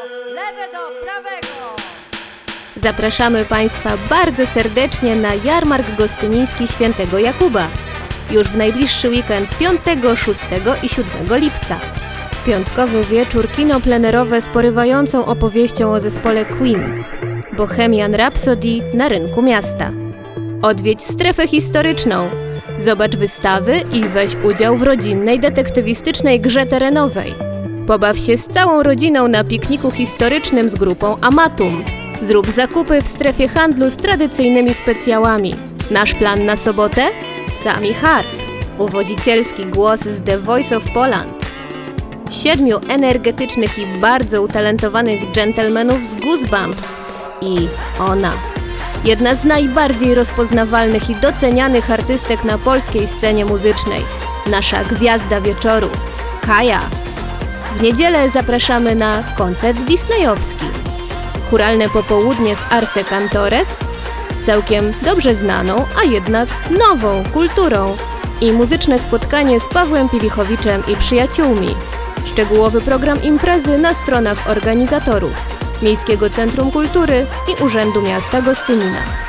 lewe do prawego. Zapraszamy Państwa bardzo serdecznie na Jarmark Gostyniński Świętego Jakuba. Już w najbliższy weekend 5, 6 i 7 lipca. Piątkowy wieczór kino plenerowe z porywającą opowieścią o zespole Queen. Bohemian Rhapsody na rynku miasta. Odwiedź strefę historyczną. Zobacz wystawy i weź udział w rodzinnej detektywistycznej grze terenowej. Pobaw się z całą rodziną na pikniku historycznym z grupą Amatum. Zrób zakupy w strefie handlu z tradycyjnymi specjałami. Nasz plan na sobotę? Sami Harp. Uwodzicielski głos z The Voice of Poland. 7 energetycznych i bardzo utalentowanych dżentelmenów z Goosebumps. I ona. Jedna z najbardziej rozpoznawalnych i docenianych artystek na polskiej scenie muzycznej. Nasza gwiazda wieczoru. Kaja. W niedzielę zapraszamy na koncert disneyowski. Chóralne popołudnie z Arse Cantores, całkiem dobrze znaną, a jednak nową kulturą i muzyczne spotkanie z Pawłem Pilichowiczem i przyjaciółmi. Szczegółowy program imprezy na stronach organizatorów Miejskiego Centrum Kultury i Urzędu Miasta Gostynina.